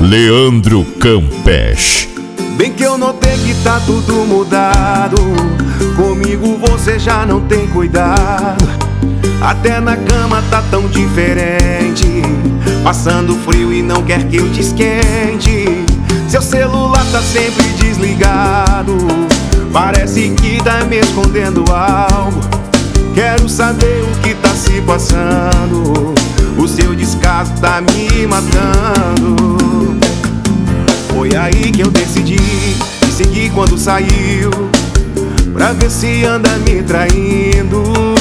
Leandro Campeche. Bem que eu notei que tá tudo mudado. Comigo você já não tem cuidado. Até na cama tá tão diferente. Passando frio e não quer que eu te esquente. Seu celular tá sempre desligado. Parece que tá me escondendo algo. Quero saber o que tá se passando. O seu descaso tá me matando. Foi aí que eu decidi te seguir quando saiu, pra ver se anda me traindo.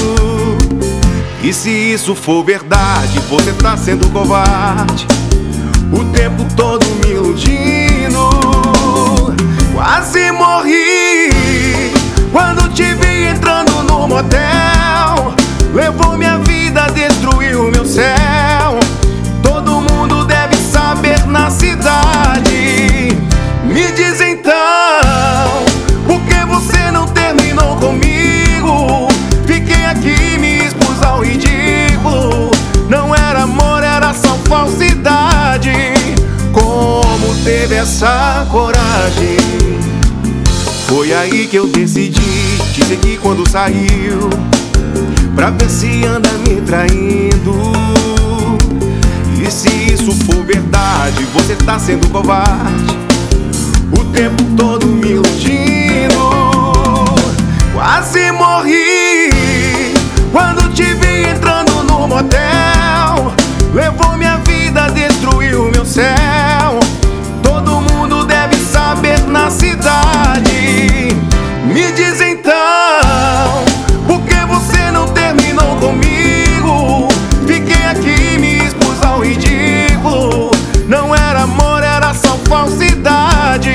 E se isso for verdade, você tá sendo covarde, o tempo todo me iludindo. Quase morri quando te vi entrando no motel. Levou minha vida, destruiu meu céu. Todo mundo deve saber na cidade. Me diz então, por que você não terminou comigo? Fiquei aqui, me expus ao ridículo. Não era amor, era só falsidade. Como teve essa coragem? Foi aí que eu decidi te seguir quando saiu, pra ver se anda me traindo. E se isso for verdade, você tá sendo covarde, o tempo todo me iludindo. Quase morri quando te vi entrando no motel. Levou minha vida, destruiu meu céu. Todo mundo deve saber na cidade. Me diz então, por que você não terminou comigo? Fiquei aqui, me expus ao ridículo. Não era amor, era só falsidade.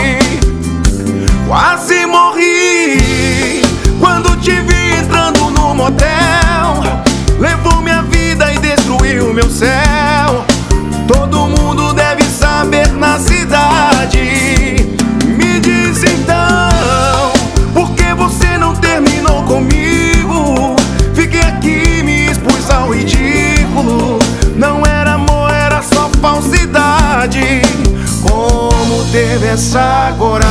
Quase morri quando te vi entrando no motel. Levou minha vida e destruiu meu céu. Todo mundo deve saber na cidade. Me diz então, por que você não terminou comigo? Fiquei aqui, me expus ao ridículo. Não era amor, era só falsidade. Como teve essa coragem?